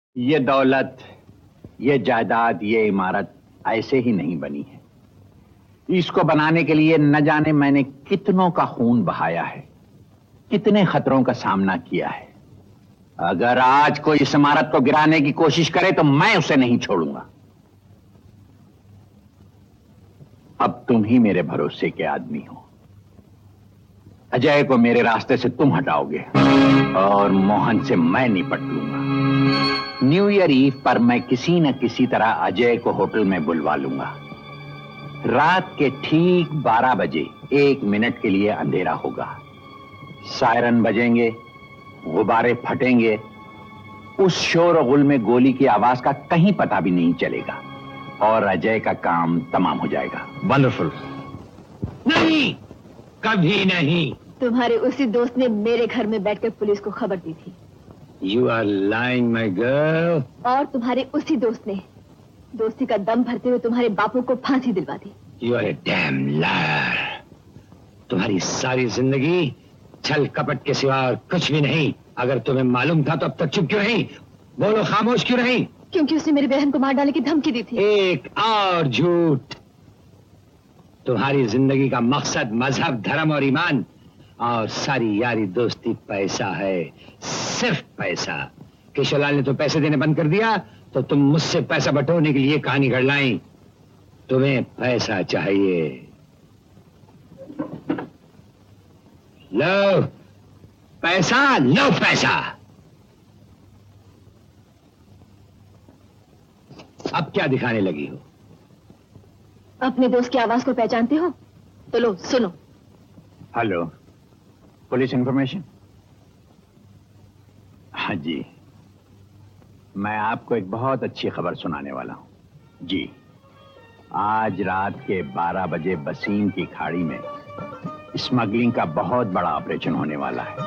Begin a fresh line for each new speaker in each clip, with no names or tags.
ये दौलत, ये जायदाद, ये इमारत ऐसे ही नहीं बनी है। इसको बनाने के लिए न जाने मैंने कितनों का खून बहाया है, कितने खतरों का सामना किया है। अगर आज कोई इस इमारत को गिराने की कोशिश करे तो मैं उसे नहीं छोड़ूंगा। अब तुम ही मेरे भरोसे के आदमी हो। अजय को मेरे रास्ते से तुम हटाओगे और मोहन से मैं निपट लूंगा। न्यू ईयर ईव पर मैं किसी न किसी तरह अजय को होटल में बुलवा लूंगा। रात के ठीक 12 बजे 1 मिनट के लिए अंधेरा होगा। सायरन बजेंगे, गुब्बारे फटेंगे। उस शोर और गुल में गोली की आवाज का कहीं पता भी नहीं चलेगा और अजय का काम तमाम हो जाएगा।
वंडरफुल। नहीं, कभी नहीं।
तुम्हारे उसी दोस्त ने मेरे घर में बैठकर पुलिस को खबर दी थी।
You are lying, my girl.
और तुम्हारे उसी दोस्त ने दोस्ती का दम भरते हुए तुम्हारे बापू को फांसी दिलवा दी।
You are a damn liar. तुम्हारी सारी जिंदगी छल कपट के सिवा और कुछ भी नहीं। अगर तुम्हें मालूम था तो अब तक चुप क्यों रही? बोलो, खामोश क्यों रही?
क्योंकि उसने मेरी बहन को मार डालने की धमकी दी थी।
एक और झूठ। तुम्हारी जिंदगी का मकसद मजहब, धर्म और ईमान, और सारी यारी दोस्ती पैसा है, सिर्फ पैसा। केशवलाल ने तो पैसे देने बंद कर दिया तो तुम मुझसे पैसा बटोरने के लिए कहानी गढ़ लाई। तुम्हें पैसा चाहिए। लो पैसा, लो पैसा। अब क्या दिखाने लगी हो?
अपने दोस्त की आवाज को पहचानते हो तो लो सुनो।
Hello, police information. हाँ जी, मैं आपको एक बहुत अच्छी खबर सुनाने वाला हूं। जी, आज रात के 12 बजे बसीम की खाड़ी में स्मगलिंग का बहुत बड़ा ऑपरेशन होने वाला है।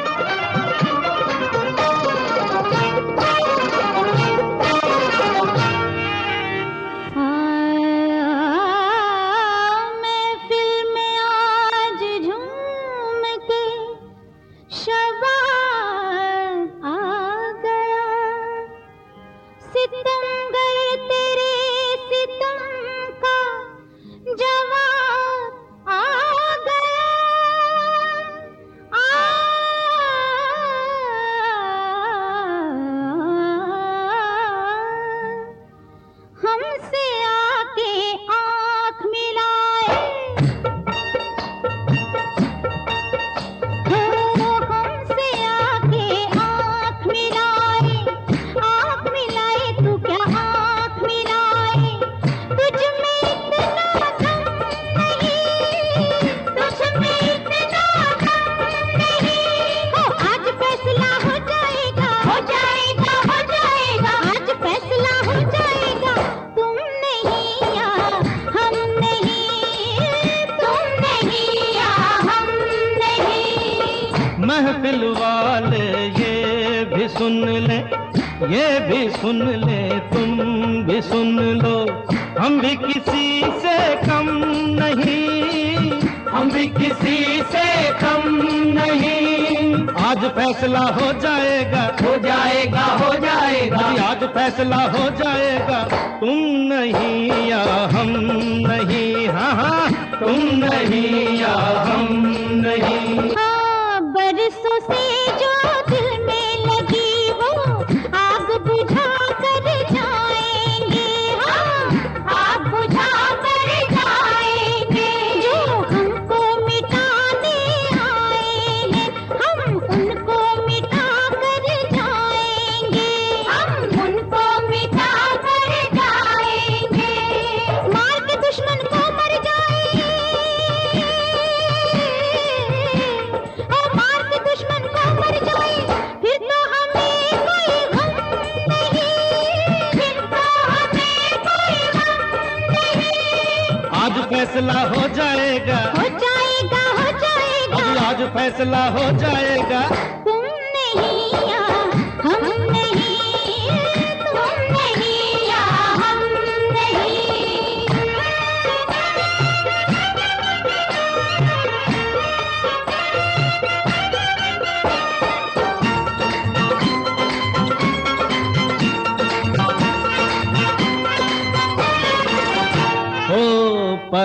महफिल वाले ये भी सुन ले, ये भी सुन ले, तुम भी सुन लो। हम भी किसी से कम नहीं, हम भी किसी से कम नहीं। आज फैसला हो जाएगा, हो जाएगा, हो जाएगा। आज फैसला हो जाएगा। तुम नहीं या हम नहीं, हाँ हाँ, तुम नहीं या हम नहीं।
बरसों से जो दिल में लगी वो आग बुझा कर जाएंगे, हाँ आग बुझा कर जाएंगे। जो हमको मिटाने आए हैं हम उनको मिटा कर जाएंगे, हम उनको मिटा कर जाएंगे। मार के दुश्मन को मर जाए, दुश्मन को मर जाए, फिर तो हमें कोई गम नहीं, फिर तो हमें कोई गम नहीं।
आज फैसला हो जाएगा,
हो जाएगा, हो जाएगा।
आज फैसला हो जाएगा।
तुम नहीं या हम नहीं, तुम नहीं या हम नहीं।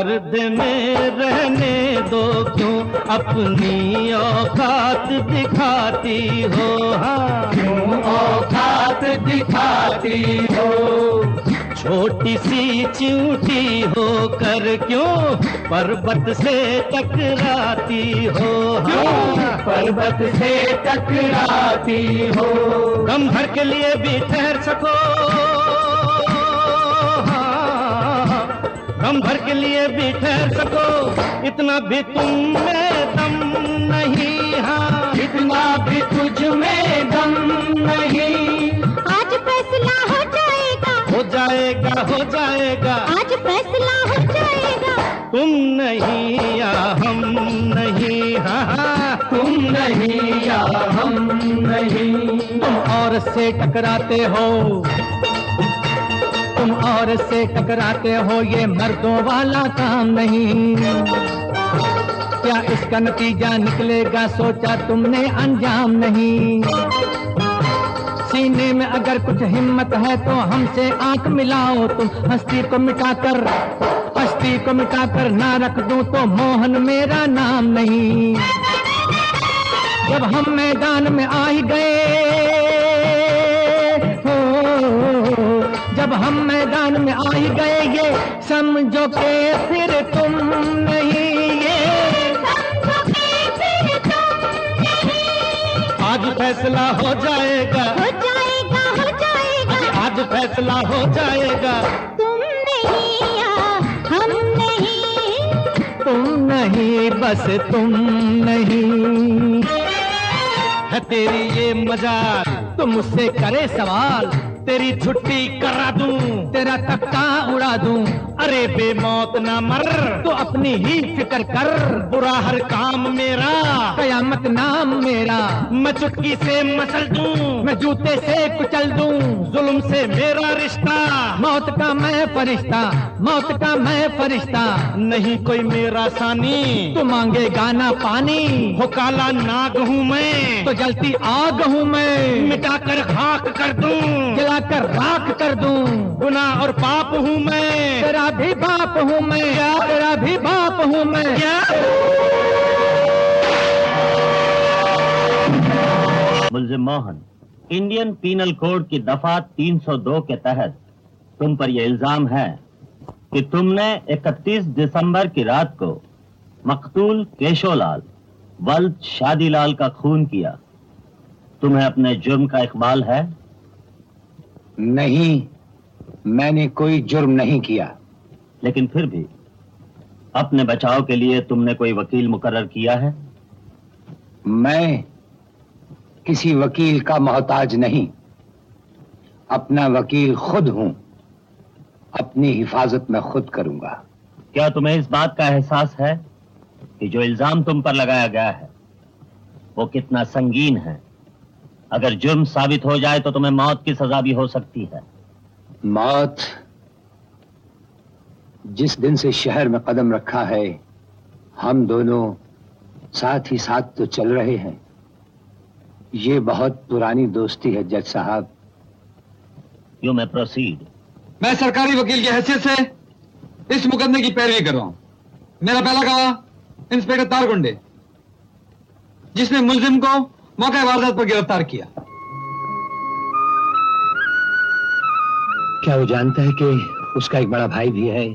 पर्दे में रहने दो, क्यों अपनी औकात दिखाती हो, हाँ
क्यों औकात दिखाती हो,
छोटी सी चिंटी होकर क्यों पर्वत से टकराती हो, हाँ
पर्वत से टकराती हो,
दम भर के लिए भी ठहर सको, हाँ दम भर के लिए भी ठहर सको, इतना भी तुम में दम नहीं, हाँ
इतना भी तुझ में दम नहीं,
आज फैसला हो जाएगा,
हो जाएगा हो जाएगा,
आज फैसला हो जाएगा,
तुम नहीं या हम नहीं, हाँ हाँ
तुम नहीं या हम नहीं,
तुम और से टकराते हो, तुम और से टकराते हो, ये मर्दों वाला काम नहीं, क्या इसका नतीजा निकलेगा सोचा तुमने, अंजाम नहीं, सीने में अगर कुछ हिम्मत है तो हमसे आंख मिलाओ तुम, हस्ती को मिटाकर ना रख दूं तो मोहन मेरा नाम नहीं, जब हम मैदान में आ ही गए हो, जब हम मैदान में आ ही गए, ये समझो के फिर तुम नहीं, ये आज फैसला हो जाएगा,
हो जाएगा, हो जाएगा,
आज फैसला हो जाएगा,
तुम नहीं या हम नहीं,
तुम नहीं बस तुम नहीं, है तेरी ये मजाल तुम मुझसे करे सवाल, तेरी छुट्टी करा दूं, तेरा तख्ता उड़ा दूं, अरे बेमौत ना मर तो अपनी ही फिक्र कर, बुरा हर काम मेरा कयामत नाम मेरा, मैं चुटकी से मसल दूं, मैं जूते से कुचल दूं, जुल्म से मेरा रिश्ता, मौत का मैं फरिश्ता, मौत का मैं फरिश्ता, नहीं कोई मेरा सानी तो मांगे गाना पानी, हो काला नाग हूँ मैं तो जलती आग हूँ मैं, मिटाकर खाक कर दूं, जलाकर राख कर दूं, गुनाह और पाप हूँ मैं, तेरा भी बाप हूँ मैं, तेरा भी बाप हूँ मैं,
मुल्जिम मोहन, इंडियन पीनल कोड की दफा 302 के तहत तुम पर यह इल्जाम है कि तुमने 31 दिसंबर की रात को मकतूल केशोलाल वल्द शादीलाल का खून किया। तुम्हें अपने जुर्म का इकबाल है?
नहीं, मैंने कोई जुर्म नहीं किया।
लेकिन फिर भी अपने बचाव के लिए तुमने कोई वकील मुकर्रर किया है?
मैं किसी वकील का मोहताज नहीं, अपना वकील खुद हूं, अपनी हिफाजत मैं खुद करूंगा।
क्या तुम्हें इस बात का एहसास है कि जो इल्जाम तुम पर लगाया गया है वो कितना संगीन है? अगर जुर्म साबित हो जाए तो तुम्हें मौत की सजा भी हो सकती है।
मौत जिस दिन से शहर में कदम रखा है, हम दोनों साथ ही साथ तो चल रहे हैं। ये बहुत पुरानी दोस्ती है जज साहब।
You may proceed.
मैं सरकारी वकील की हैसियत से इस मुकदमे की पैरवी कर रहा हूं। मेरा पहला गवाह इंस्पेक्टर तारकुंडे, जिसने मुलजिम को मौके वारदात पर गिरफ्तार किया।
क्या वो जानता है कि उसका एक बड़ा भाई भी है?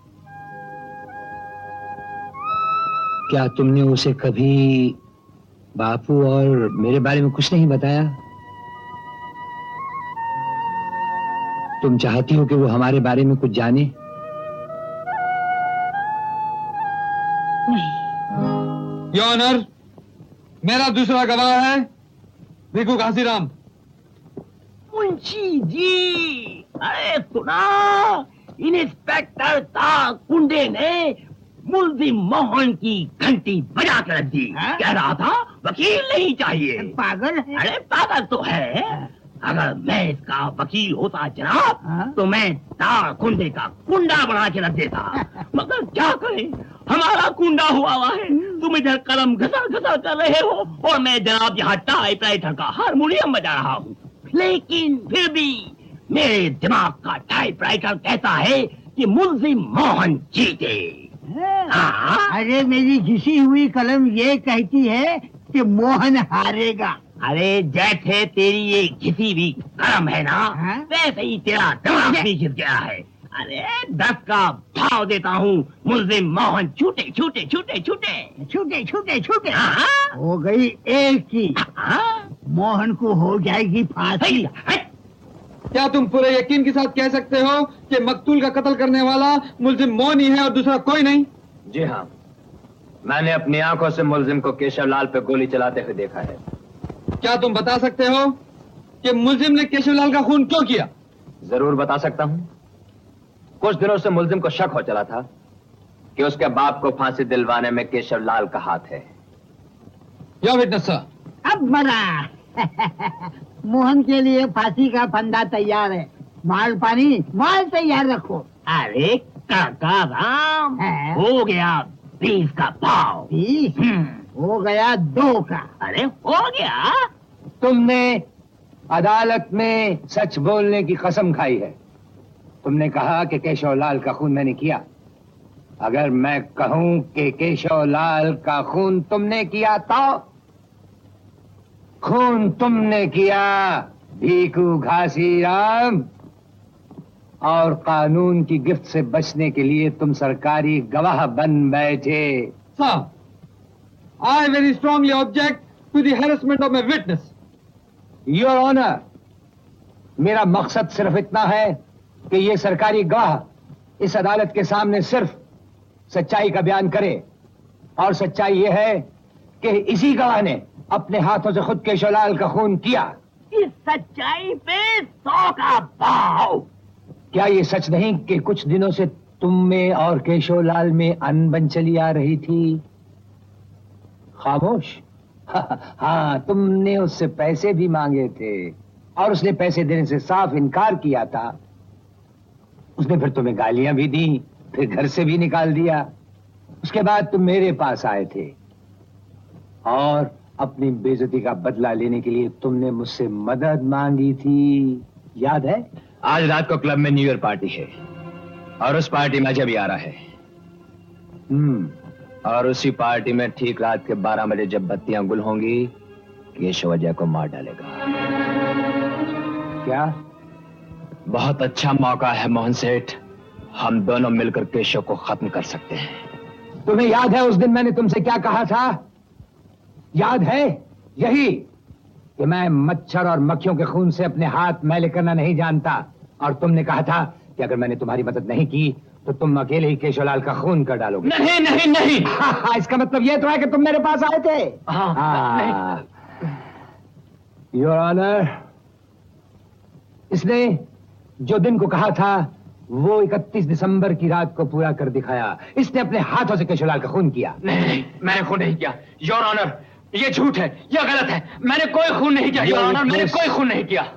क्या तुमने उसे कभी बापू और मेरे बारे में कुछ नहीं बताया? तुम चाहती हो कि वो हमारे बारे में कुछ जाने?
योर ऑनर, मेरा दूसरा गवाह है भिखू घासीराम।
मुंशी जी, अरे सुना, इंस्पेक्टर तारकुंडे ने मुल्जिम मोहन की घंटी बजा कर रख दी। कह रहा था वकील नहीं चाहिए। पागल है? अरे पागल तो है। अगर मैं इसका वकील होता जनाब, तो मैं तारकुंडे का कुंडा बना के रख देता। मगर क्या करें, हमारा कुंडा हुआ है। तुम इधर कलम घसा घसा कर रहे हो और मैं जनाब यहाँ टाइपराइटर का हारमोनियम बजा रहा हूँ। लेकिन फिर भी मेरे दिमाग का टाइपराइटर कहता है कि मुल्जिम मोहन जीते।
अरे मेरी घिसी हुई कलम ये कहती है कि मोहन हारेगा।
अरे जैसे तेरी ये घिसी हुई कलम है ना, वैसे ही तेरा दिमाग भी घिस गया है। अरे 10 का भाव देता हूँ, मुल्जिम मोहन छूटे छूटे छूटे छूटे
छूटे छूटे छूटे। हो गई एक की, मोहन को हो जाएगी फांसी।
क्या तुम पूरे यकीन के साथ कह सकते हो कि मकतूल का कत्ल करने वाला मुल्जिम मोहन ही है और दूसरा कोई नहीं?
जी हाँ, मैंने अपनी आंखों से मुल्जिम को केशवलाल पे गोली चलाते हुए देखा है।
क्या तुम बता सकते हो कि मुल्जिम ने केशवलाल का खून क्यों किया?
जरूर बता सकता हूँ। कुछ दिनों से मुल्जिम को शक हो चला था कि उसके बाप को फांसी दिलवाने में केशवलाल का हाथ है।
Your witness sir.
अब मरा। मोहन के लिए फांसी का फंदा तैयार है। माल पानी माल तैयार रखो।
अरे काका राम, हो गया 20 का भाव।
20 हो गया 2 का।
अरे हो गया।
तुमने अदालत में सच बोलने की कसम खाई है। तुमने कहा कि केशवलाल का खून मैंने किया। अगर मैं कहूं कि केशवलाल का खून तुमने किया तो? खून तुमने किया भीखू घासीराम, और कानून की गिरफ्त से बचने के लिए तुम सरकारी गवाह बन बैठे।
साहब, I very strongly object to the harassment of my witness.
Your honour, मेरा मकसद सिर्फ इतना है कि ये सरकारी गवाह इस अदालत के सामने सिर्फ सच्चाई का बयान करे, और सच्चाई ये है कि इसी गवाह ने अपने हाथों से खुद केशवलाल का खून किया।
इस सच्चाई पे 100 का भाव।
क्या ये सच नहीं कि कुछ दिनों से तुम में और केशवलाल में अनबन चली आ रही थी? खामोश। हाँ, तुमने उससे पैसे भी मांगे थे और उसने पैसे देने से साफ इनकार किया था। उसने फिर तुम्हें गालियां भी दी, फिर घर से भी निकाल दिया। उसके बाद तुम मेरे पास आए थे और अपनी बेइज्जती का बदला लेने के लिए तुमने मुझसे मदद मांगी थी, याद है? आज रात को क्लब में न्यू ईयर पार्टी है और उस पार्टी में अजय भी आ रहा है। और उसी पार्टी में ठीक रात के 12 बजे जब बत्तियां गुल होंगी, केशव अजय को मार डालेगा। क्या? बहुत अच्छा मौका है मोहन सेठ, हम दोनों मिलकर केशव को खत्म कर सकते हैं। तुम्हें याद है उस दिन मैंने तुमसे क्या कहा था? याद है? यही कि मैं मच्छर और मक्खियों के खून से अपने हाथ मैले करना नहीं जानता, और तुमने कहा था कि अगर मैंने तुम्हारी मदद नहीं की तो तुम अकेले ही केशवलाल का खून कर डालोगे।
नहीं नहीं नहीं।
इसका मतलब यह तो है कि तुम मेरे पास आए थे। योर ऑनर, इसने जो दिन को कहा था वो 31 दिसंबर की रात को पूरा कर दिखाया। इसने अपने हाथों से केशवलाल का खून किया।
नहीं, मैंने खून नहीं किया। योर ऑनर, ये झूठ है, ये गलत है। मैंने कोई खून नहीं किया। योर ऑनर, मैंने कोई खून नहीं किया।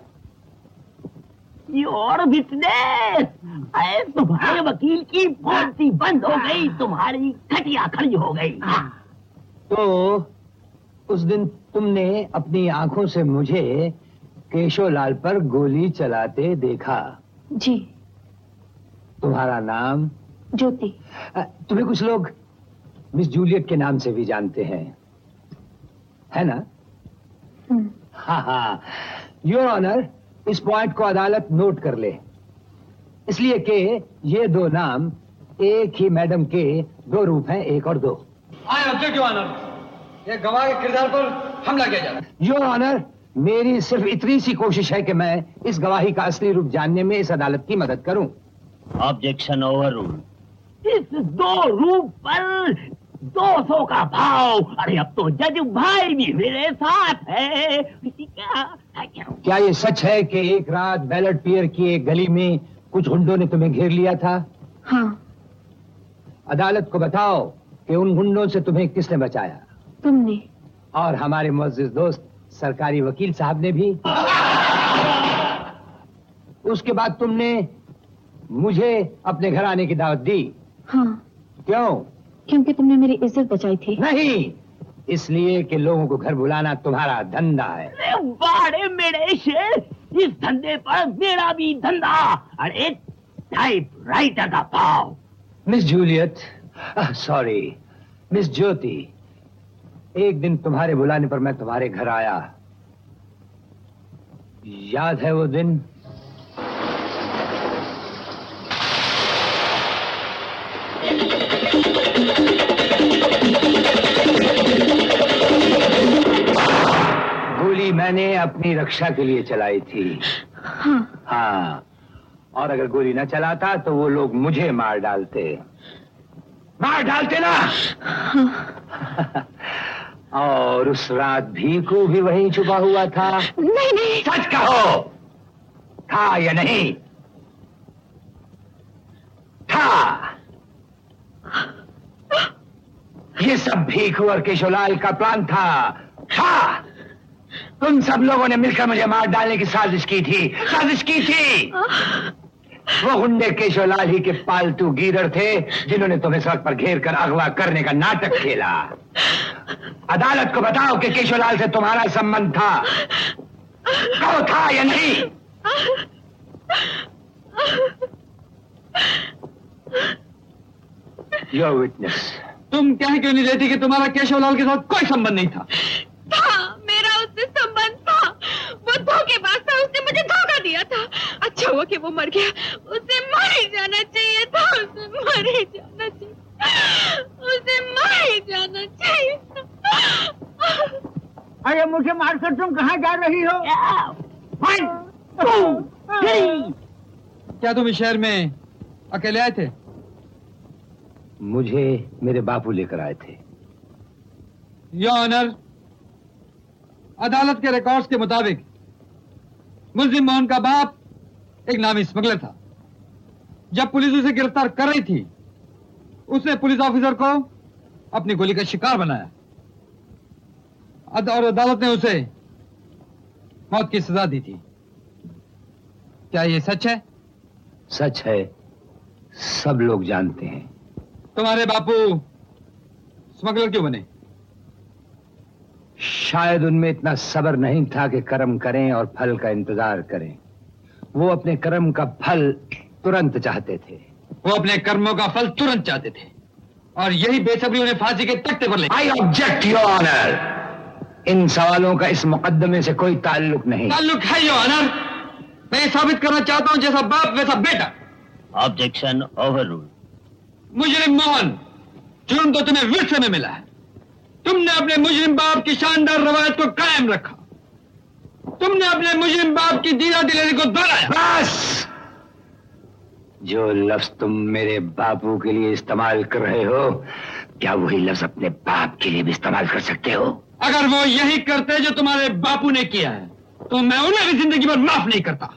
योर विटनेस, तुम्हारे वकील की बोलती बंद हो गई, तुम्हारी खटिया खड़ी हो गई।
तो उस दिन तुमने अपनी आंखों से मुझे केशवलाल पर गोली चलाते देखा।
जी।
तुम्हारा नाम?
ज्योति।
तुम्हें कुछ लोग मिस जूलियट के नाम से भी जानते हैं, है ना? हाँ हाँ। योर ऑनर, इस पॉइंट को अदालत नोट कर ले, इसलिए कि ये 2 नाम एक ही मैडम के 2 रूप हैं, 1 और 2।
आई ऑब्जेक्ट योर ऑनर, ये गवाह के किरदार पर हमला किया जा रहा है।
योर ऑनर, मेरी सिर्फ इतनी सी कोशिश है कि मैं इस गवाही का असली रूप जानने में इस अदालत की मदद करूं।
Objection overrule.
इस 2 रूप पर 200 का भाव। अरे अब तो जज भाई भी मेरे साथ है।
क्या ये सच है कि एक रात बैलेट पियर की एक गली में कुछ गुंडों ने तुम्हें घेर लिया था?
हाँ।
अदालत को बताओ कि उन गुंडों से तुम्हें किसने बचाया?
तुमने।
और हमारे मुअज़्ज़िज़ दोस्त सरकारी वकील साहब ने भी। उसके बाद तुमने मुझे अपने घर आने की दावत दी।
हाँ।
क्यों?
क्योंकि तुमने मेरी इज्जत बचाई थी।
नहीं, इसलिए कि लोगों को घर बुलाना तुम्हारा धंधा है।
अरे बाड़े मेरे शेर, इस धंधे पर मेरा भी धंधा। अरे टाइप राइटर का भाव।
Miss Juliet, sorry miss Jyoti, एक दिन तुम्हारे बुलाने पर मैं तुम्हारे घर आया, याद है वो दिन? गोली मैंने अपनी रक्षा के लिए चलाई थी। हाँ, और अगर गोली न चलाता तो वो लोग मुझे मार डालते ना। और उस रात भीखू भी वहीं छुपा हुआ था।
नहीं,
सच कहो, था या नहीं? था। ये सब भीखू और केशवलाल का प्लान था। तुम सब लोगों ने मिलकर मुझे मार डालने की साजिश की थी। वो गुंडे केशवलाल ही के पालतू गीदड़ थे जिन्होंने तुम्हें सड़क पर घेर कर अगवा करने का नाटक खेला। अदालत को बताओ कि केशवलाल से तुम्हारा संबंध था। कहो, था या नहीं? Your witness.
तुम कह क्यों नहीं देती कि तुम्हारा केशवलाल के साथ कोई संबंध नहीं था?
मेरा उससे संबंध था। वो धोखेबाज था, उसने मुझे धोखा दिया था। अच्छा हुआ कि वो मर गया। उसे मर ही जाना चाहिए था।
अरे मुझे मारकर तुम कहाँ जा रही हो? 1, 2, 3।
क्या तुम इस शहर में अकेले आए थे?
मुझे मेरे बापू लेकर आए थे।
योर ऑनर, अदालत के रिकॉर्ड्स के मुताबिक मुल्जिम मोहन का बाप एक नामी स्मगलर था। जब पुलिस उसे गिरफ्तार कर रही थी, उसने पुलिस ऑफिसर को अपनी गोली का शिकार बनाया और अदालत ने उसे मौत की सजा दी थी। क्या ये सच है?
सच है, सब लोग जानते हैं।
तुम्हारे बापू स्मगलर क्यों बने?
शायद उनमें इतना सब्र नहीं था कि कर्म करें और फल का इंतजार करें। वो अपने कर्म का फल तुरंत चाहते थे।
वो अपने कर्मों का फल तुरंत चाहते थे और यही बेसब्री उन्हें फांसी के तख्ते पर ले।
I object your honour. इन सवालों का इस मुकदमे से कोई ताल्लुक नहीं।
ताल्लुक है योर ऑनर। मैं साबित करना चाहता हूं, जैसा बाप वैसा बेटा।
Objection overruled.
मुजरिम मोहन, जुर्म तो तुम्हें विरसे में मिला है। तुमने अपने मुजरिम बाप की शानदार रवायत को कायम रखा। तुमने अपने मुजरिम बाप की दीना दिलेरी को दोहराया।
बस! जो लफ्ज तुम मेरे बापू के लिए इस्तेमाल कर रहे हो, क्या वही लफ्ज अपने बाप के लिए भी इस्तेमाल कर सकते हो?
अगर वो यही करते जो तुम्हारे बापू ने किया है, तो मैं उन्हें भी जिंदगी भर माफ नहीं करता।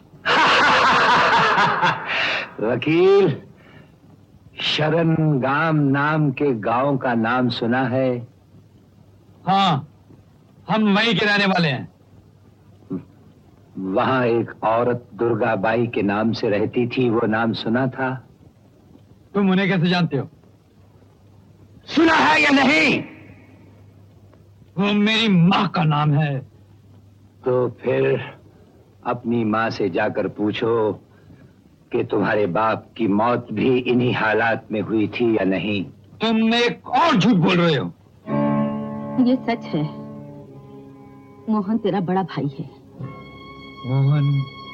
वकील, शरण गाम नाम के गांव का नाम सुना है?
हाँ, हम वहीं के रहने वाले हैं।
वहां एक औरत दुर्गाबाई के नाम से रहती थी, वो नाम सुना था?
तुम उन्हें कैसे जानते हो?
सुना है या नहीं?
वो मेरी माँ का नाम है।
तो फिर अपनी माँ से जाकर पूछो कि तुम्हारे बाप की मौत भी इन्हीं हालात में हुई थी या नहीं।
तुम एक और झूठ बोल रहे हो।
ये सच है, मोहन तेरा बड़ा भाई है।
मोहन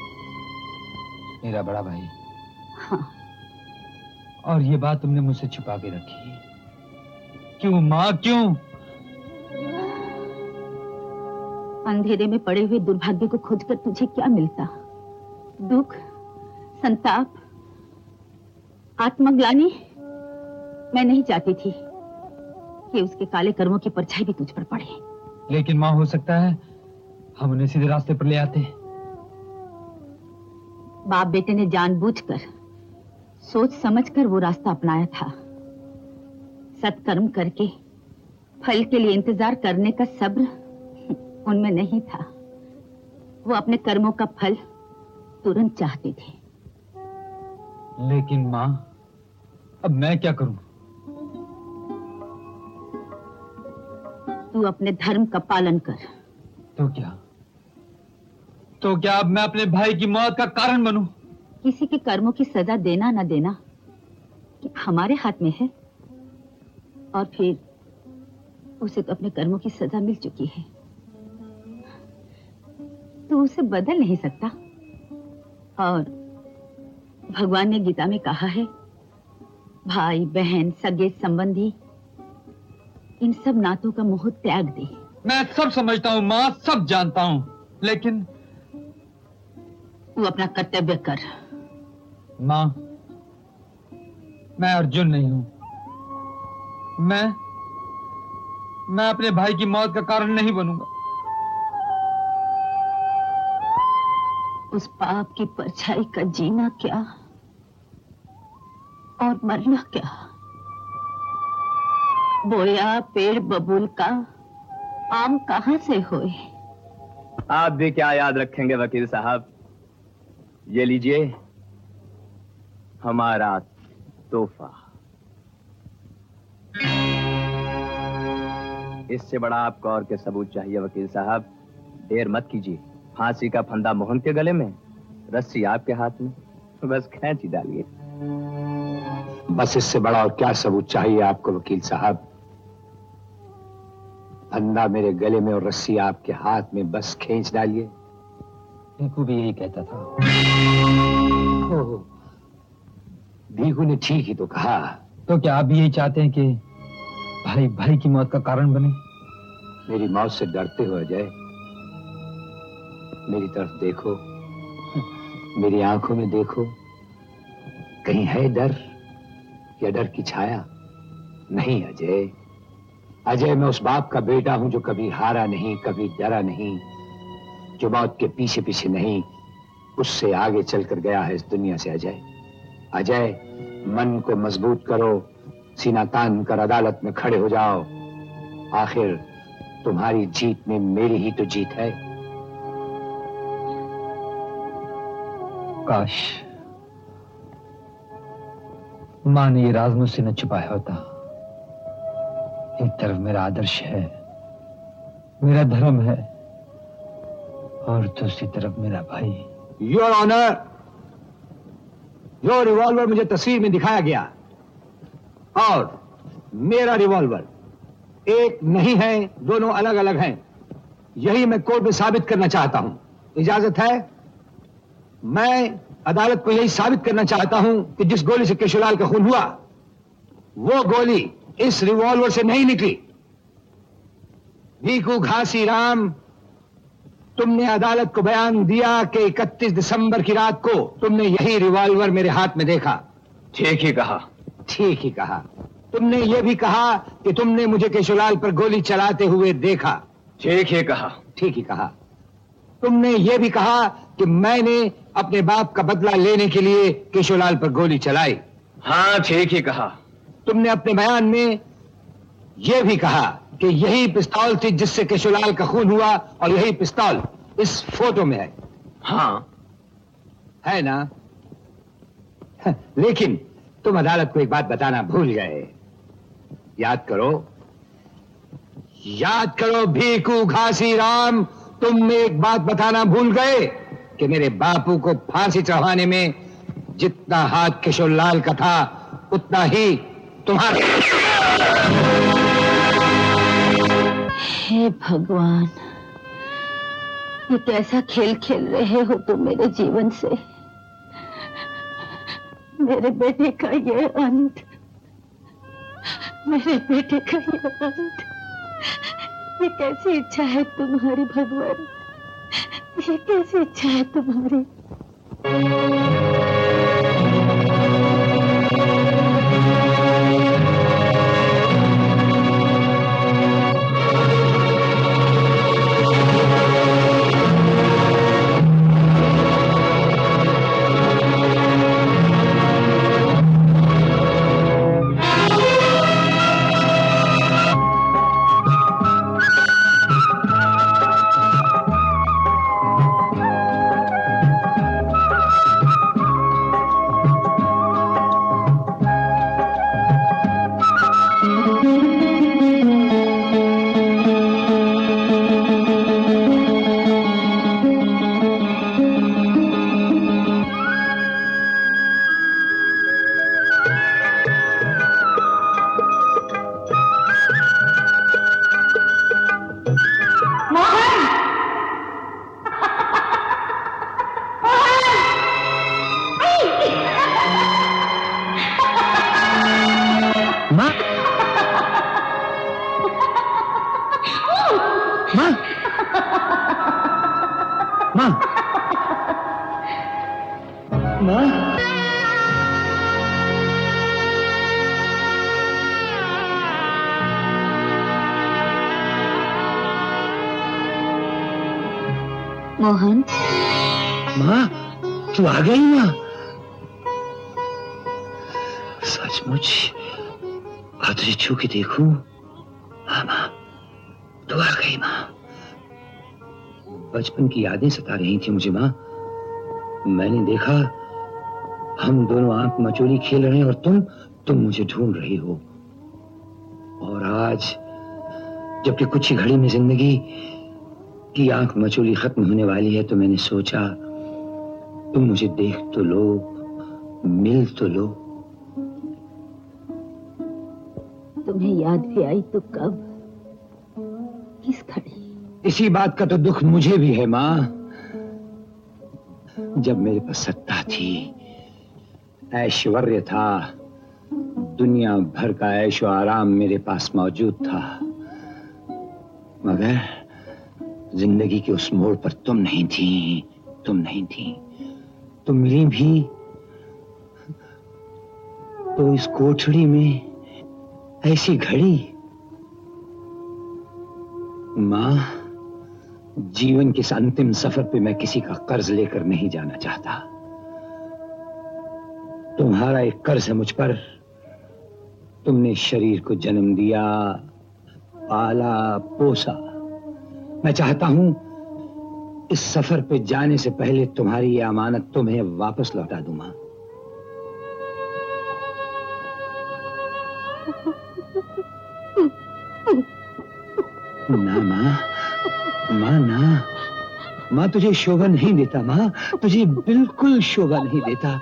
मेरा बड़ा भाई?
हाँ।
और ये बात तुमने मुझसे छुपा के रखी, क्यों माँ, क्यों?
अंधेरे में पड़े हुए दुर्भाग्य को खोजकर तुझे क्या मिलता? दुख, संताप, आत्मग्लानि? मैं नहीं चाहती थी कि उसके काले कर्मों की परछाई भी तुझ पर पड़े।
लेकिन माँ, हो सकता है हम उन्हें सीधे रास्ते पर ले आते।
बाप बेटे ने जानबूझकर, सोच समझकर वो रास्ता अपनाया था। सत्कर्म करके फल के लिए इंतजार करने का सब्र उनमें नहीं था। वो अपने कर्मों का फल तुरंत चाहते थे।
लेकिन माँ, अब मैं क्या करूं?
तू अपने धर्म का पालन कर।
तो क्या अब मैं अपने भाई की मौत का कारण बनूं?
किसी के कर्मों की सजा देना न देना क्या हमारे हाथ में है? और फिर उसे तो अपने कर्मों की सजा मिल चुकी है। तो उसे बदल नहीं सकता। और भगवान ने गीता में कहा है, भाई बहन सगे संबंधी इन सब नातों का मोह त्याग दे।
मैं सब समझता हूँ माँ, सब जानता हूँ, लेकिन
वो अपना कर्तव्य कर।
माँ, मैं अर्जुन नहीं हूँ। मैं अपने भाई की मौत का कारण नहीं बनूंगा।
उस पाप की परछाई का जीना क्या और मरना क्या। बोया पेड़ बबूल का आम कहां से होए।
आप भी क्या याद रखेंगे वकील साहब। ये लीजिए हमारा तोहफा। इससे बड़ा आपको और क्या सबूत चाहिए वकील साहब। देर मत कीजिए। फांसी का फंदा मोहन के गले में, रस्सी आपके हाथ में, बस खींच ही डालिए।
बस इससे बड़ा और क्या सबूत चाहिए आपको वकील साहब। फंदा मेरे गले में और रस्सी आपके हाथ में, बस खींच डालिए।
भीखू भी यही कहता था।
भीखू ने ठीक ही तो कहा।
तो क्या आप भी यही चाहते हैं कि भाई भाई की मौत का कारण बने?
मेरी मौत से डरते हो अजय? मेरी तरफ देखो, मेरी आंखों में देखो, कहीं है डर या डर की छाया? नहीं अजय। अजय, मैं उस बाप का बेटा हूं जो कभी हारा नहीं, कभी डरा नहीं, जो मौत के पीछे पीछे नहीं, उससे आगे चलकर गया है इस दुनिया से। अजय, अजय, मन को मजबूत करो, सीना तान कर अदालत में खड़े हो जाओ। आखिर तुम्हारी जीत में मेरी ही तो जीत है।
काश माँ ने ये राज मुझसे न छुपाया होता। एक तरफ मेरा आदर्श है, मेरा धर्म है, और दूसरी तरफ मेरा भाई।
योर ऑनर, जो रिवॉल्वर मुझे तस्वीर में दिखाया गया और मेरा रिवॉल्वर एक नहीं है, दोनों अलग अलग हैं। यही मैं कोर्ट में साबित करना चाहता हूं। इजाजत है? मैं अदालत को यही साबित करना चाहता हूं कि जिस गोली से केशवलाल का खून हुआ, वो गोली इस रिवॉल्वर से नहीं निकली। भीखू घासी राम, तुमने अदालत को बयान दिया कि 31 दिसंबर की रात को तुमने यही रिवॉल्वर मेरे हाथ में देखा।
ठीक ही कहा।
ठीक ही कहा। तुमने यह भी कहा कि तुमने मुझे केशवलाल पर गोली चलाते हुए देखा।
ठीक ही कहा।
ठीक ही कहा। तुमने यह भी कहा कि मैंने अपने बाप का बदला लेने के लिए केशवलाल पर गोली चलाई।
हाँ, ठीक ही कहा।
तुमने अपने बयान में यह भी कहा कि यही पिस्तौल थी जिससे केशवलाल का खून हुआ, और यही पिस्तौल इस फोटो में है।
हाँ
है ना? लेकिन तुम अदालत को एक बात बताना भूल गए। याद करो, याद करो भीखू घासी राम, तुम एक बात बताना भूल गए कि मेरे बापू को फांसी चढ़वाने में जितना हाथ केशवलाल का था, उतना ही तुम्हारा।
हे भगवान, ये कैसा खेल खेल रहे हो तुम मेरे जीवन से। मेरे बेटे का ये अंत, मेरे बेटे का ये अंत, ये कैसी इच्छा है तुम्हारी भगवान, ये कैसी इच्छा है तुम्हारी।
माँ,
मोहन,
माँ तू आ गई माँ? सचमुच आ तुझे छू के देखूं? हाँ माँ, तू आ गई माँ। बचपन की यादें सता रही थी मुझे माँ। मैंने देखा हम दोनों आंख मचोली खेल रहे हैं और तुम मुझे ढूंढ रही हो। और आज जबकि कुछ ही घड़ी में जिंदगी की आंख मचोली खत्म होने वाली है, तो मैंने सोचा तुम मुझे देख तो लो, मिल तो लो।
तुम्हें याद भी आई तो कब, किस घड़ी?
इसी बात का तो दुख मुझे भी है माँ। जब मेरे पास सत्ता थी, ऐश्वर्य था, दुनिया भर का ऐशो आराम मेरे पास मौजूद था, मगर जिंदगी के उस मोड़ पर तुम नहीं थी। तुम मिली भी तो इस कोठड़ी में ऐसी घड़ी। माँ, जीवन के इस अंतिम सफर पे मैं किसी का कर्ज लेकर नहीं जाना चाहता। तुम्हारा एक कर्ज है मुझ पर। तुमने शरीर को जन्म दिया, पाला, पोसा। मैं चाहता हूं इस सफर पे जाने से पहले तुम्हारी ये अमानत तुम्हें वापस लौटा दूं मां। ना मां, तुझे शोभा नहीं देता मां, तुझे बिल्कुल शोभा नहीं देता।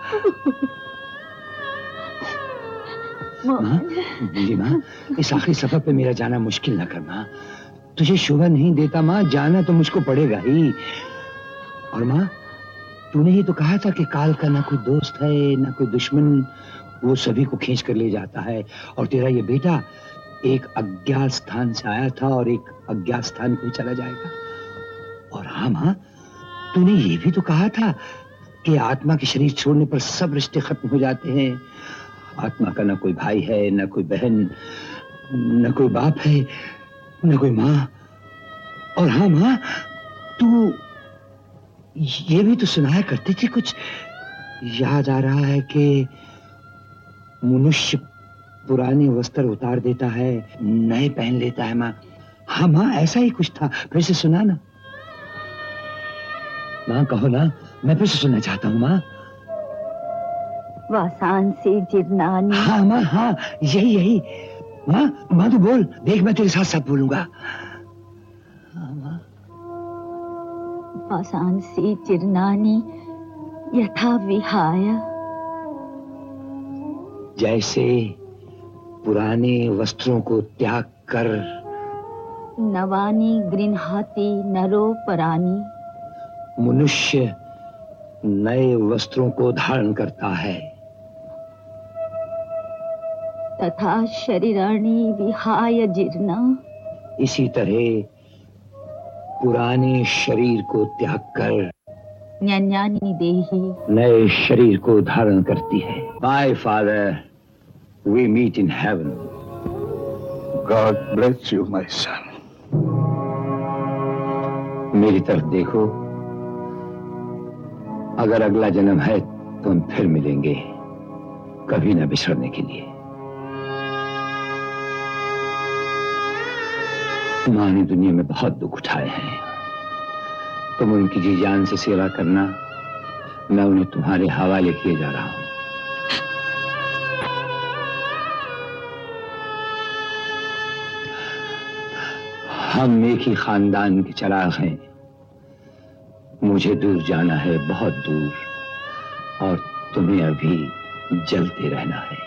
मां, इस आखिरी सफर पे मेरा जाना मुश्किल न कर मां। तुझे शोभा नहीं देता मां, जाना तो मुझको पड़ेगा ही। और मां, तूने ही तो कहा था कि काल का ना कोई दोस्त है ना कोई दुश्मन, वो सभी को खींच कर ले जाता है। और तेरा ये बेटा एक अज्ञात स्थान से आया था और एक अज्ञात स्थान को चला जाएगा। और हाँ मां, तूने ये भी तो कहा था कि आत्मा के शरीर छोड़ने पर सब रिश्ते खत्म हो जाते हैं। आत्मा का ना कोई भाई है, ना कोई बहन, ना कोई बाप है, न कोई मां। और हाँ मां, तू ये भी तो सुनाया करती थी कुछ। याद आ रहा है कि मनुष्य पुराने वस्त्र उतार देता है, नए पहन लेता है मां। हाँ मां, ऐसा ही कुछ था। फिर से सुना ना मां, कहो ना, मैं फिर से सुनना चाहता हूँ मां।
वासांसी जिरनानी।
हाँ मां, हाँ यही। मां तू बोल, देख मैं तेरे साथ सब बोलूंगा।
वासांसी जिरनानी यथा विहाय।
जैसे पुराने वस्त्रों को त्याग कर
नवानी गृह्णाति नरो परानी।
मनुष्य नए वस्त्रों को धारण करता है,
तथा शरीराणि विहाय जीर्णा।
इसी तरह पुराने शरीर को त्याग कर
न्यान्यानि देहि
नए शरीर को धारण करती है। My father, we meet in heaven.
God bless you my son.
मेरी तरफ देखो, अगर अगला जन्म है तो हम फिर मिलेंगे, कभी न बिछड़ने के लिए। मां ने दुनिया में बहुत दुख उठाए हैं, तुम उनकी जी जान से सेवा करना, मैं उन्हें तुम्हारे हवाले किए जा रहा हूं। हम एक ही खानदान के चिराग हैं। मुझे दूर जाना है, बहुत दूर, और तुम्हें अभी जलते रहना है।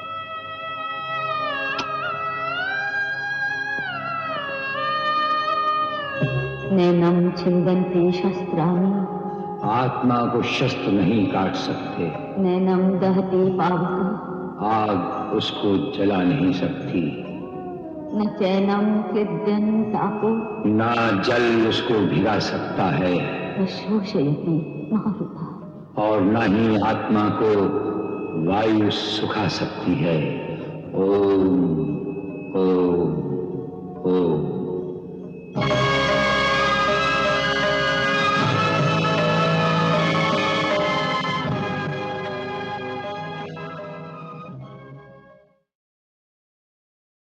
नैनम छिन्दन्ति शस्त्राणि।
आत्मा को शस्त्र नहीं काट सकते।
नैनम दहति पावकम्।
आग उसको जला नहीं सकती।
न चैनम क्लिद्यं तापो।
ना जल उसको भिगा सकता है।
न शोषयति मारुतः।
और न ही आत्मा को वायु सुखा सकती है। ओम ओम ओम।